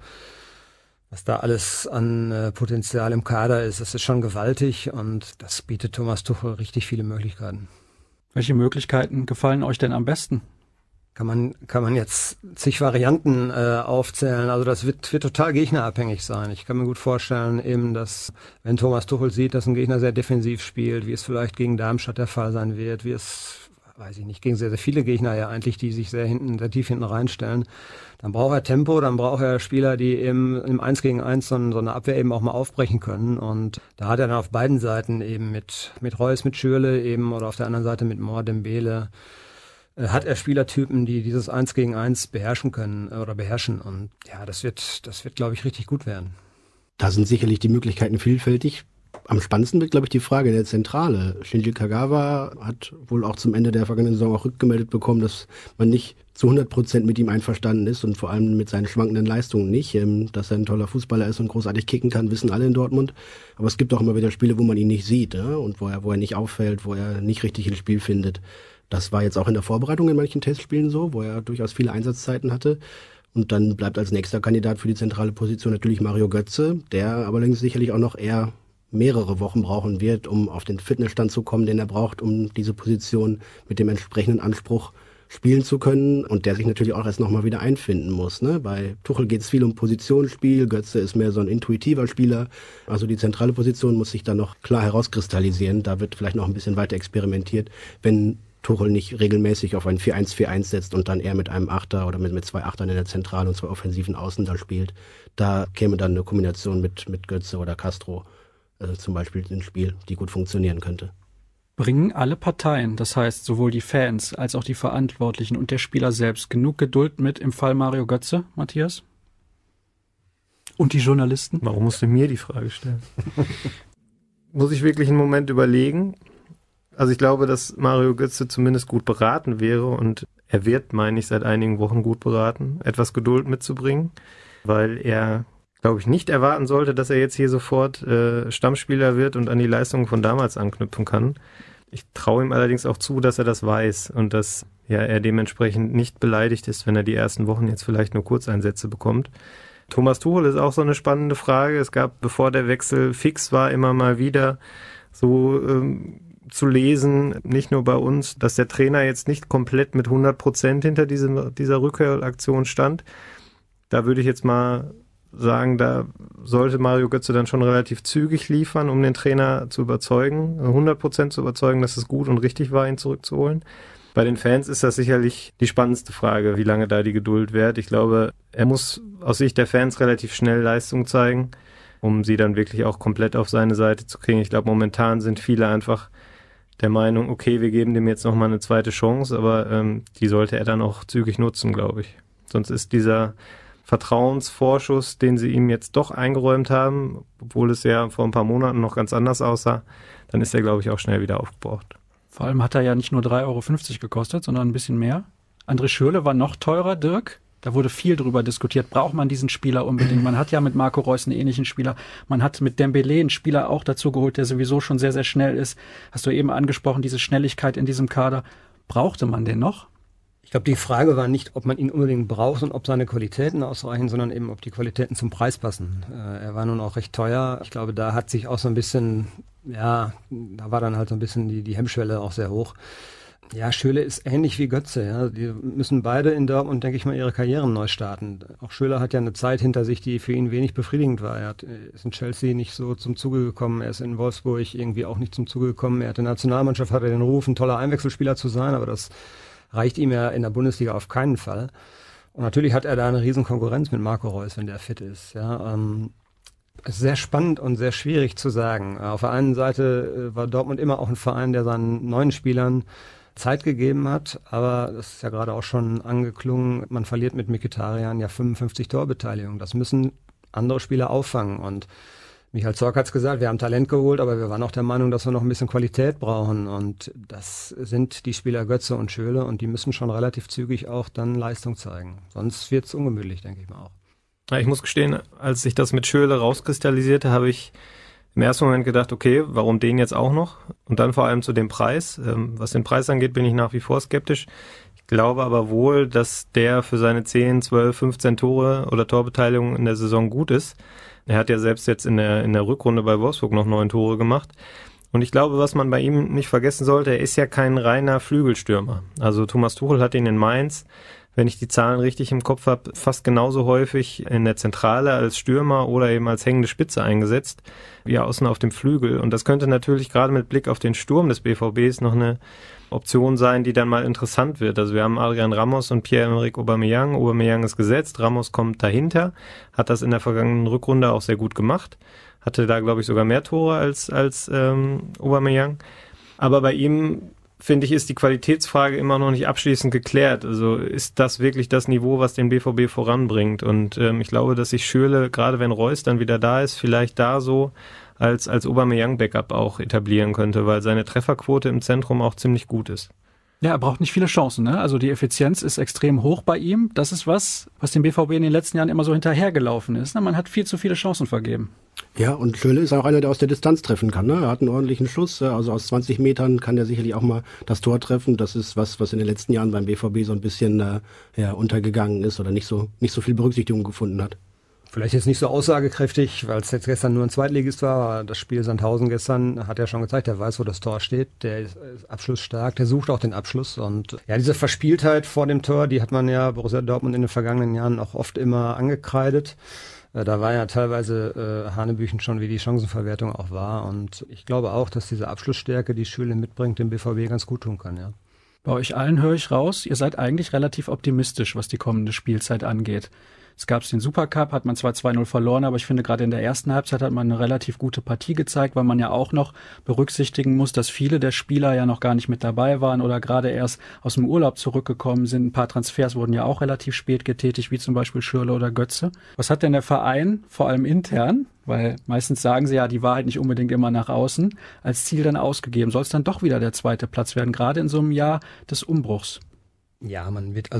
was da alles an Potenzial im Kader ist, das ist schon gewaltig und das bietet Thomas Tuchel richtig viele Möglichkeiten. Welche Möglichkeiten gefallen euch denn am besten? Kann man jetzt zig Varianten aufzählen. Also das wird total gegnerabhängig sein. Ich kann mir gut vorstellen, eben, dass wenn Thomas Tuchel sieht, dass ein Gegner sehr defensiv spielt, wie es vielleicht gegen Darmstadt der Fall sein wird, wie es, weiß ich nicht, gegen sehr, sehr viele Gegner ja eigentlich, die sich sehr tief hinten reinstellen, dann braucht er Tempo, dann braucht er Spieler, die eben im 1 gegen 1 so eine Abwehr eben auch mal aufbrechen können. Und da hat er dann auf beiden Seiten eben mit Reus, mit Schürrle eben oder auf der anderen Seite mit Mohr, Dembele, hat er Spielertypen, die dieses 1 gegen 1 beherrschen können oder beherrschen. Und ja, das wird, glaube ich, richtig gut werden. Da sind sicherlich die Möglichkeiten vielfältig. Am spannendsten wird, glaube ich, die Frage in der Zentrale. Shinji Kagawa hat wohl auch zum Ende der vergangenen Saison auch rückgemeldet bekommen, dass man nicht zu 100% mit ihm einverstanden ist und vor allem mit seinen schwankenden Leistungen nicht. Dass er ein toller Fußballer ist und großartig kicken kann, wissen alle in Dortmund. Aber es gibt auch immer wieder Spiele, wo man ihn nicht sieht, ja? Und wo er nicht auffällt, wo er nicht richtig ins Spiel findet. Das war jetzt auch in der Vorbereitung in manchen Testspielen so, wo er durchaus viele Einsatzzeiten hatte. Und dann bleibt als nächster Kandidat für die zentrale Position natürlich Mario Götze, der allerdings sicherlich auch noch eher mehrere Wochen brauchen wird, um auf den Fitnessstand zu kommen, den er braucht, um diese Position mit dem entsprechenden Anspruch spielen zu können und der sich natürlich auch erst nochmal wieder einfinden muss. Ne? Bei Tuchel geht es viel um Positionsspiel, Götze ist mehr so ein intuitiver Spieler, also die zentrale Position muss sich dann noch klar herauskristallisieren, da wird vielleicht noch ein bisschen weiter experimentiert, wenn Tuchel nicht regelmäßig auf ein 4-1-4-1 setzt und dann eher mit einem Achter oder mit zwei Achtern in der Zentrale und zwei offensiven Außen da spielt. Da käme dann eine Kombination mit Götze oder Castro zum Beispiel ins Spiel, die gut funktionieren könnte. Bringen alle Parteien, das heißt sowohl die Fans als auch die Verantwortlichen und der Spieler selbst, genug Geduld mit im Fall Mario Götze, Matthias? Und die Journalisten? Warum musst du mir die Frage stellen? Muss ich wirklich einen Moment überlegen? Also ich glaube, dass Mario Götze zumindest gut beraten wäre und er wird, meine ich, seit einigen Wochen gut beraten, etwas Geduld mitzubringen, weil er, glaube ich, nicht erwarten sollte, dass er jetzt hier sofort Stammspieler wird und an die Leistungen von damals anknüpfen kann. Ich traue ihm allerdings auch zu, dass er das weiß und dass er dementsprechend nicht beleidigt ist, wenn er die ersten Wochen jetzt vielleicht nur Kurzeinsätze bekommt. Thomas Tuchel ist auch so eine spannende Frage. Es gab, bevor der Wechsel fix war, immer mal wieder so zu lesen, nicht nur bei uns, dass der Trainer jetzt nicht komplett mit 100% hinter dieser Rückholaktion stand. Da würde ich jetzt mal sagen, da sollte Mario Götze dann schon relativ zügig liefern, um den Trainer zu überzeugen, 100% zu überzeugen, dass es gut und richtig war, ihn zurückzuholen. Bei den Fans ist das sicherlich die spannendste Frage, wie lange da die Geduld währt. Ich glaube, er muss aus Sicht der Fans relativ schnell Leistung zeigen, um sie dann wirklich auch komplett auf seine Seite zu kriegen. Ich glaube, momentan sind viele einfach der Meinung, okay, wir geben dem jetzt nochmal eine zweite Chance, aber die sollte er dann auch zügig nutzen, glaube ich. Sonst ist dieser Vertrauensvorschuss, den sie ihm jetzt doch eingeräumt haben, obwohl es ja vor ein paar Monaten noch ganz anders aussah, dann ist er, glaube ich, auch schnell wieder aufgebraucht. Vor allem hat er ja nicht nur 3,50 € gekostet, sondern ein bisschen mehr. André Schürrle war noch teurer, Dirk. Da wurde viel drüber diskutiert. Braucht man diesen Spieler unbedingt? Man hat ja mit Marco Reus einen ähnlichen Spieler. Man hat mit Dembele einen Spieler auch dazu geholt, der sowieso schon sehr, sehr schnell ist. Hast du eben angesprochen, diese Schnelligkeit in diesem Kader. Brauchte man den noch? Ich glaube, die Frage war nicht, ob man ihn unbedingt braucht und ob seine Qualitäten ausreichen, sondern eben, ob die Qualitäten zum Preis passen. Er war nun auch recht teuer. Ich glaube, da hat sich auch so ein bisschen, da war dann halt so ein bisschen die Hemmschwelle auch sehr hoch. Ja, Schürrle ist ähnlich wie Götze. Ja. Die müssen beide in Dortmund, denke ich mal, ihre Karrieren neu starten. Auch Schürrle hat ja eine Zeit hinter sich, die für ihn wenig befriedigend war. Er ist in Chelsea nicht so zum Zuge gekommen. Er ist in Wolfsburg irgendwie auch nicht zum Zuge gekommen. Er hat in der Nationalmannschaft, hatte den Ruf, ein toller Einwechselspieler zu sein, aber das reicht ihm ja in der Bundesliga auf keinen Fall. Und natürlich hat er da eine riesen Konkurrenz mit Marco Reus, wenn der fit ist. Ja, es ist sehr spannend und sehr schwierig zu sagen. Auf der einen Seite war Dortmund immer auch ein Verein, der seinen neuen Spielern Zeit gegeben hat, aber das ist ja gerade auch schon angeklungen, man verliert mit Mkhitaryan ja 55 Torbeteiligung. Das müssen andere Spieler auffangen und Michael Zorc hat's gesagt, wir haben Talent geholt, aber wir waren auch der Meinung, dass wir noch ein bisschen Qualität brauchen. Und das sind die Spieler Götze und Schöle und die müssen schon relativ zügig auch dann Leistung zeigen. Sonst wird's ungemütlich, denke ich mal auch. Ja, ich muss gestehen, als sich das mit Schöle rauskristallisierte, habe ich im ersten Moment gedacht, okay, warum den jetzt auch noch? Und dann vor allem zu dem Preis. Was den Preis angeht, bin ich nach wie vor skeptisch. Ich glaube aber wohl, dass der für seine 10, 12, 15 Tore oder Torbeteiligung in der Saison gut ist. Er hat ja selbst jetzt in der Rückrunde bei Wolfsburg noch 9 Tore gemacht. Und ich glaube, was man bei ihm nicht vergessen sollte, er ist ja kein reiner Flügelstürmer. Also Thomas Tuchel hat ihn in Mainz, wenn ich die Zahlen richtig im Kopf habe, fast genauso häufig in der Zentrale als Stürmer oder eben als hängende Spitze eingesetzt, wie außen auf dem Flügel. Und das könnte natürlich gerade mit Blick auf den Sturm des BVBs noch eine Option sein, die dann mal interessant wird. Also wir haben Adrian Ramos und Pierre-Emerick Aubameyang. Aubameyang ist gesetzt, Ramos kommt dahinter, hat das in der vergangenen Rückrunde auch sehr gut gemacht. Hatte da, glaube ich, sogar mehr Tore als Aubameyang. Aber bei ihm, finde ich, ist die Qualitätsfrage immer noch nicht abschließend geklärt. Also ist das wirklich das Niveau, was den BVB voranbringt? Und ich glaube, dass sich Schürrle, gerade wenn Reus dann wieder da ist, vielleicht da so als Aubameyang-Backup auch etablieren könnte, weil seine Trefferquote im Zentrum auch ziemlich gut ist. Ja, er braucht nicht viele Chancen, ne? Also die Effizienz ist extrem hoch bei ihm. Das ist was dem BVB in den letzten Jahren immer so hinterhergelaufen ist. Ne? Man hat viel zu viele Chancen vergeben. Ja, und Schöle ist auch einer, der aus der Distanz treffen kann. Ne? Er hat einen ordentlichen Schuss, also aus 20 Metern kann er sicherlich auch mal das Tor treffen. Das ist was in den letzten Jahren beim BVB so ein bisschen untergegangen ist oder nicht so viel Berücksichtigung gefunden hat. Vielleicht jetzt nicht so aussagekräftig, weil es jetzt gestern nur ein Zweitligist war, aber das Spiel Sandhausen gestern hat ja schon gezeigt, der weiß, wo das Tor steht, der ist abschlussstark, der sucht auch den Abschluss und ja, diese Verspieltheit vor dem Tor, die hat man ja Borussia Dortmund in den vergangenen Jahren auch oft immer angekreidet. Da war ja teilweise Hanebüchen schon, wie die Chancenverwertung auch war und ich glaube auch, dass diese Abschlussstärke, die Schüle mitbringt, dem BVB ganz gut tun kann, ja. Bei euch allen höre ich raus, ihr seid eigentlich relativ optimistisch, was die kommende Spielzeit angeht. Es gab den Supercup, hat man zwar 2-0 verloren, aber ich finde, gerade in der ersten Halbzeit hat man eine relativ gute Partie gezeigt, weil man ja auch noch berücksichtigen muss, dass viele der Spieler ja noch gar nicht mit dabei waren oder gerade erst aus dem Urlaub zurückgekommen sind. Ein paar Transfers wurden ja auch relativ spät getätigt, wie zum Beispiel Schürrle oder Götze. Was hat denn der Verein, vor allem intern, weil meistens sagen sie ja die Wahrheit nicht unbedingt immer nach außen, als Ziel dann ausgegeben? Soll es dann doch wieder der zweite Platz werden, gerade in so einem Jahr des Umbruchs? Ja,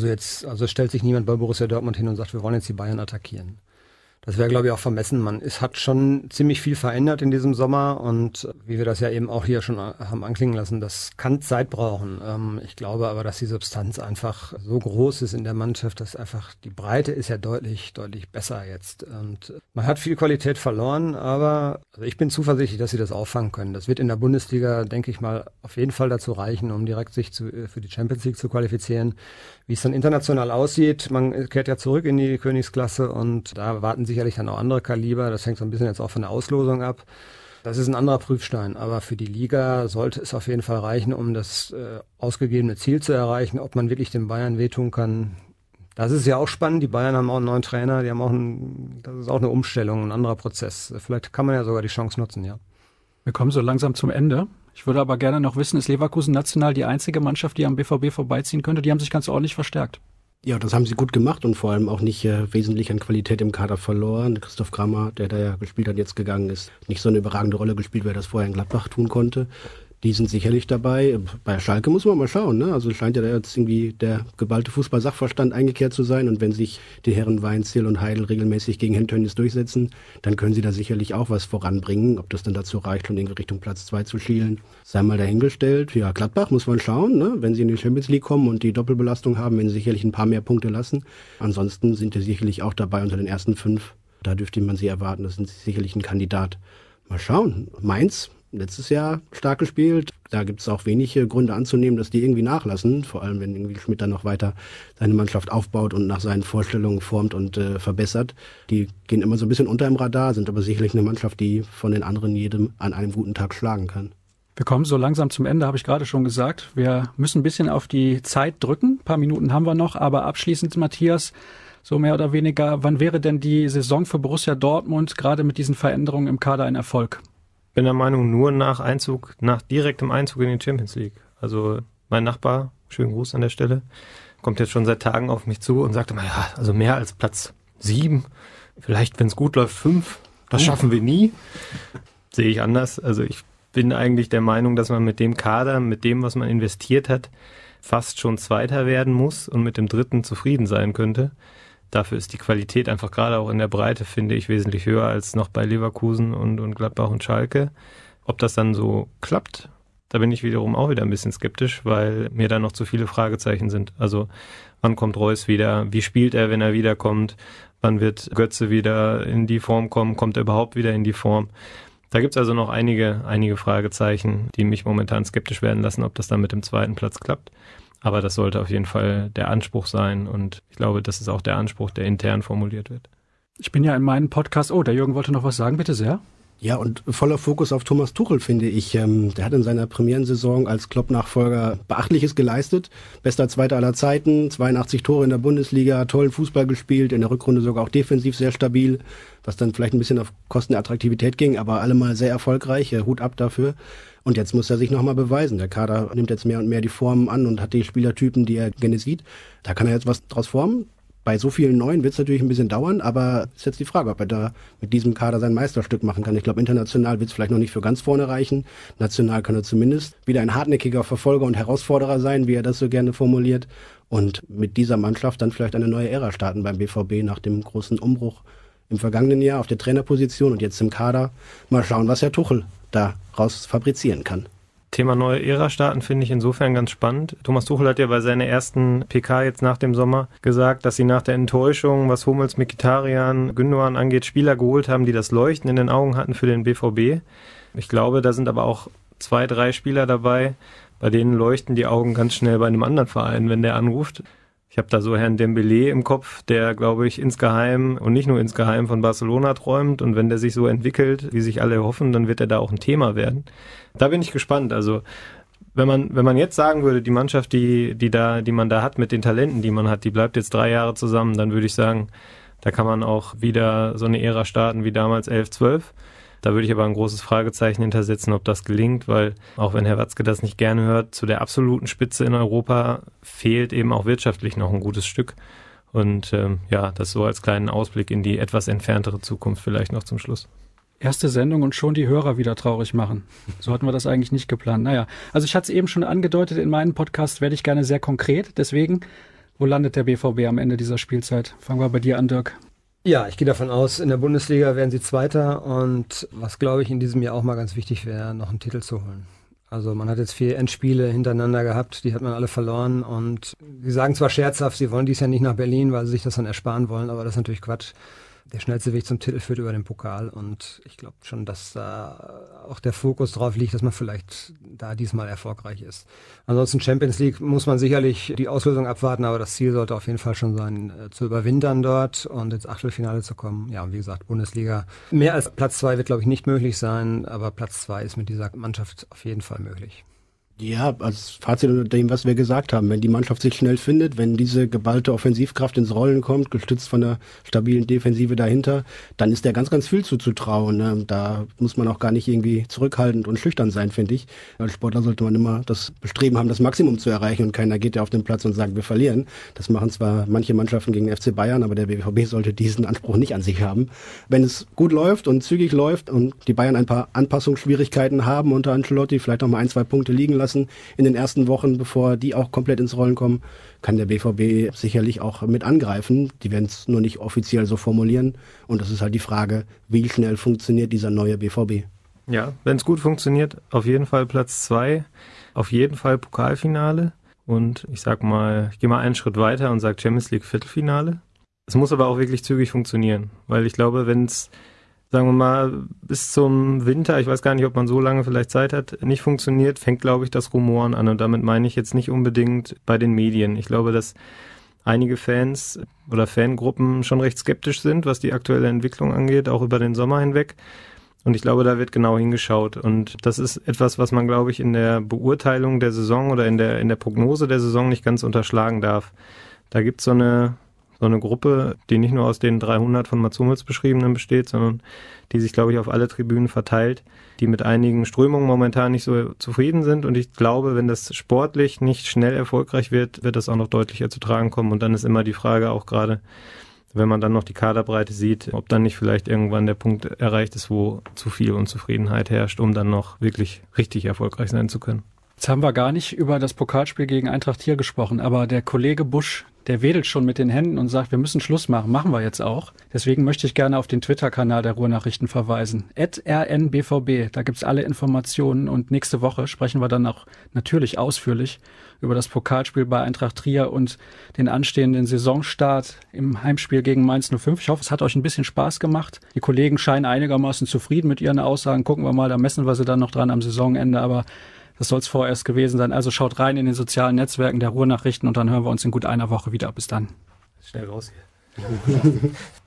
es stellt sich niemand bei Borussia Dortmund hin und sagt, wir wollen jetzt die Bayern attackieren. Das wäre, glaube ich, auch vermessen. Es hat schon ziemlich viel verändert in diesem Sommer und wie wir das ja eben auch hier schon haben anklingen lassen, das kann Zeit brauchen. Ich glaube aber, dass die Substanz einfach so groß ist in der Mannschaft, dass einfach die Breite ist ja deutlich, deutlich besser jetzt. Und man hat viel Qualität verloren, aber also ich bin zuversichtlich, dass sie das auffangen können. Das wird in der Bundesliga, denke ich mal, auf jeden Fall dazu reichen, um direkt sich für die Champions League zu qualifizieren. Wie es dann international aussieht, man kehrt ja zurück in die Königsklasse und da warten sicherlich dann auch andere Kaliber. Das hängt so ein bisschen jetzt auch von der Auslosung ab. Das ist ein anderer Prüfstein, aber für die Liga sollte es auf jeden Fall reichen, um das ausgegebene Ziel zu erreichen. Ob man wirklich den Bayern wehtun kann, das ist ja auch spannend. Die Bayern haben auch einen neuen Trainer, das ist auch eine Umstellung, ein anderer Prozess. Vielleicht kann man ja sogar die Chance nutzen, ja. Wir kommen so langsam zum Ende. Ich würde aber gerne noch wissen, ist Leverkusen national die einzige Mannschaft, die am BVB vorbeiziehen könnte? Die haben sich ganz ordentlich verstärkt. Ja, das haben sie gut gemacht und vor allem auch nicht wesentlich an Qualität im Kader verloren. Christoph Kramer, der da ja gespielt hat, jetzt gegangen ist, nicht so eine überragende Rolle gespielt, wie er das vorher in Gladbach tun konnte. Die sind sicherlich dabei. Bei Schalke muss man mal schauen, ne? Also scheint ja da jetzt irgendwie der geballte Fußball-Sachverstand eingekehrt zu sein. Und wenn sich die Herren Weinzierl und Heidel regelmäßig gegen Hentönnies durchsetzen, dann können sie da sicherlich auch was voranbringen. Ob das dann dazu reicht, schon in Richtung Platz 2 zu schielen, sei mal dahingestellt. Ja, Gladbach muss man schauen, ne? Wenn sie in die Champions League kommen und die Doppelbelastung haben, werden sie sicherlich ein paar mehr Punkte lassen. Ansonsten sind die sicherlich auch dabei unter den ersten 5. Da dürfte man sie erwarten. Das sind sicherlich ein Kandidat. Mal schauen. Mainz, letztes Jahr stark gespielt. Da gibt es auch wenige Gründe anzunehmen, dass die irgendwie nachlassen. Vor allem, wenn irgendwie Schmidt dann noch weiter seine Mannschaft aufbaut und nach seinen Vorstellungen formt und verbessert. Die gehen immer so ein bisschen unter im Radar, sind aber sicherlich eine Mannschaft, die von den anderen jedem an einem guten Tag schlagen kann. Wir kommen so langsam zum Ende, habe ich gerade schon gesagt. Wir müssen ein bisschen auf die Zeit drücken. Ein paar Minuten haben wir noch, aber abschließend, Matthias, so mehr oder weniger, wann wäre denn die Saison für Borussia Dortmund gerade mit diesen Veränderungen im Kader ein Erfolg? Ich bin der Meinung, nur nach direktem Einzug in die Champions League. Also mein Nachbar, schönen Gruß an der Stelle, kommt jetzt schon seit Tagen auf mich zu und sagt immer, ja, also mehr als Platz 7, vielleicht, wenn es gut läuft, 5, Das schaffen wir nie. Sehe ich anders. Also ich bin eigentlich der Meinung, dass man mit dem Kader, mit dem, was man investiert hat, fast schon Zweiter werden muss und mit dem Dritten zufrieden sein könnte. Dafür ist die Qualität einfach gerade auch in der Breite, finde ich, wesentlich höher als noch bei Leverkusen und Gladbach und Schalke. Ob das dann so klappt, da bin ich wiederum auch wieder ein bisschen skeptisch, weil mir da noch zu viele Fragezeichen sind. Also wann kommt Reus wieder? Wie spielt er, wenn er wiederkommt? Wann wird Götze wieder in die Form kommen? Kommt er überhaupt wieder in die Form? Da gibt's also noch einige Fragezeichen, die mich momentan skeptisch werden lassen, ob das dann mit dem zweiten Platz klappt. Aber das sollte auf jeden Fall der Anspruch sein und ich glaube, das ist auch der Anspruch, der intern formuliert wird. Ich bin ja in meinem Podcast, der Jürgen wollte noch was sagen, bitte sehr. Ja, und voller Fokus auf Thomas Tuchel, finde ich. Der hat in seiner Premierensaison als Klopp-Nachfolger Beachtliches geleistet. Bester Zweiter aller Zeiten, 82 Tore in der Bundesliga, tollen Fußball gespielt, in der Rückrunde sogar auch defensiv sehr stabil, was dann vielleicht ein bisschen auf Kosten der Attraktivität ging, aber allemal sehr erfolgreich. Hut ab dafür. Und jetzt muss er sich nochmal beweisen. Der Kader nimmt jetzt mehr und mehr die Formen an und hat die Spielertypen, die er gerne sieht. Da kann er jetzt was draus formen. Bei so vielen Neuen wird es natürlich ein bisschen dauern, aber ist jetzt die Frage, ob er da mit diesem Kader sein Meisterstück machen kann. Ich glaube, international wird es vielleicht noch nicht für ganz vorne reichen. National kann er zumindest wieder ein hartnäckiger Verfolger und Herausforderer sein, wie er das so gerne formuliert. Und mit dieser Mannschaft dann vielleicht eine neue Ära starten beim BVB nach dem großen Umbruch im vergangenen Jahr auf der Trainerposition und jetzt im Kader. Mal schauen, was Herr Tuchel da raus fabrizieren kann. Thema neue Ära starten finde ich insofern ganz spannend. Thomas Tuchel hat ja bei seiner ersten PK jetzt nach dem Sommer gesagt, dass sie nach der Enttäuschung, was Hummels, Mkhitaryan, Gündoğan angeht, Spieler geholt haben, die das Leuchten in den Augen hatten für den BVB. Ich glaube, da sind aber auch 2, 3 Spieler dabei, bei denen leuchten die Augen ganz schnell bei einem anderen Verein, wenn der anruft. Ich habe da so Herrn Dembélé im Kopf, der, glaube ich, insgeheim und nicht nur insgeheim von Barcelona träumt. Und wenn der sich so entwickelt, wie sich alle hoffen, dann wird er da auch ein Thema werden. Da bin ich gespannt. Also wenn man jetzt sagen würde, die Mannschaft, die man da hat mit den Talenten, die man hat, die bleibt jetzt 3 Jahre zusammen, dann würde ich sagen, da kann man auch wieder so eine Ära starten wie damals 11, 12. Da würde ich aber ein großes Fragezeichen hintersetzen, ob das gelingt, weil auch wenn Herr Watzke das nicht gerne hört, zu der absoluten Spitze in Europa fehlt eben auch wirtschaftlich noch ein gutes Stück. Und das so als kleinen Ausblick in die etwas entferntere Zukunft vielleicht noch zum Schluss. Erste Sendung und schon die Hörer wieder traurig machen. So hatten wir das eigentlich nicht geplant. Naja, also ich hatte es eben schon angedeutet, in meinem Podcast werde ich gerne sehr konkret. Deswegen, wo landet der BVB am Ende dieser Spielzeit? Fangen wir bei dir an, Dirk. Ja, ich gehe davon aus, in der Bundesliga werden sie Zweiter und was, glaube ich, in diesem Jahr auch mal ganz wichtig wäre, noch einen Titel zu holen. Also man hat jetzt 4 Endspiele hintereinander gehabt, die hat man alle verloren und sie sagen zwar scherzhaft, sie wollen dies Jahr nicht nach Berlin, weil sie sich das dann ersparen wollen, aber das ist natürlich Quatsch. Der schnellste Weg zum Titel führt über den Pokal und ich glaube schon, dass da auch der Fokus drauf liegt, dass man vielleicht da diesmal erfolgreich ist. Ansonsten Champions League muss man sicherlich die Auslösung abwarten, aber das Ziel sollte auf jeden Fall schon sein, zu überwintern dort und ins Achtelfinale zu kommen. Ja, und wie gesagt, Bundesliga. Mehr als Platz 2 wird, glaube ich, nicht möglich sein, aber Platz 2 ist mit dieser Mannschaft auf jeden Fall möglich. Ja, als Fazit unter dem, was wir gesagt haben, wenn die Mannschaft sich schnell findet, wenn diese geballte Offensivkraft ins Rollen kommt, gestützt von einer stabilen Defensive dahinter, dann ist der ganz, ganz viel zuzutrauen. Ne? Da muss man auch gar nicht irgendwie zurückhaltend und schüchtern sein, finde ich. Als Sportler sollte man immer das Bestreben haben, das Maximum zu erreichen und keiner geht ja auf den Platz und sagt, wir verlieren. Das machen zwar manche Mannschaften gegen FC Bayern, aber der BVB sollte diesen Anspruch nicht an sich haben. Wenn es gut läuft und zügig läuft und die Bayern ein paar Anpassungsschwierigkeiten haben unter Ancelotti, vielleicht noch mal 1, 2 Punkte liegen lassen, in den ersten Wochen, bevor die auch komplett ins Rollen kommen, kann der BVB sicherlich auch mit angreifen. Die werden es nur nicht offiziell so formulieren. Und das ist halt die Frage, wie schnell funktioniert dieser neue BVB? Ja, wenn es gut funktioniert, auf jeden Fall Platz 2, auf jeden Fall Pokalfinale. Und ich gehe mal einen Schritt weiter und sage Champions League Viertelfinale. Es muss aber auch wirklich zügig funktionieren, weil ich glaube, wenn es, sagen wir mal, bis zum Winter, ich weiß gar nicht, ob man so lange vielleicht Zeit hat, nicht funktioniert, fängt, glaube ich, das Rumoren an. Und damit meine ich jetzt nicht unbedingt bei den Medien. Ich glaube, dass einige Fans oder Fangruppen schon recht skeptisch sind, was die aktuelle Entwicklung angeht, auch über den Sommer hinweg. Und ich glaube, da wird genau hingeschaut. Und das ist etwas, was man, glaube ich, in der Beurteilung der Saison oder in der Prognose der Saison nicht ganz unterschlagen darf. Da gibt es so eine Gruppe, die nicht nur aus den 300 von Mats Hummels beschriebenen besteht, sondern die sich, glaube ich, auf alle Tribünen verteilt, die mit einigen Strömungen momentan nicht so zufrieden sind. Und ich glaube, wenn das sportlich nicht schnell erfolgreich wird, wird das auch noch deutlicher zu tragen kommen. Und dann ist immer die Frage auch gerade, wenn man dann noch die Kaderbreite sieht, ob dann nicht vielleicht irgendwann der Punkt erreicht ist, wo zu viel Unzufriedenheit herrscht, um dann noch wirklich richtig erfolgreich sein zu können. Jetzt haben wir gar nicht über das Pokalspiel gegen Eintracht Trier gesprochen, aber der Kollege Busch, der wedelt schon mit den Händen und sagt, wir müssen Schluss machen. Machen wir jetzt auch. Deswegen möchte ich gerne auf den Twitter-Kanal der Ruhrnachrichten verweisen. @rnbvb, da gibt's alle Informationen und nächste Woche sprechen wir dann auch natürlich ausführlich über das Pokalspiel bei Eintracht Trier und den anstehenden Saisonstart im Heimspiel gegen Mainz 05. Ich hoffe, es hat euch ein bisschen Spaß gemacht. Die Kollegen scheinen einigermaßen zufrieden mit ihren Aussagen. Gucken wir mal, da messen wir sie dann noch dran am Saisonende, aber das soll es vorerst gewesen sein. Also schaut rein in den sozialen Netzwerken der Ruhrnachrichten und dann hören wir uns in gut einer Woche wieder. Bis dann. Schnell raus hier.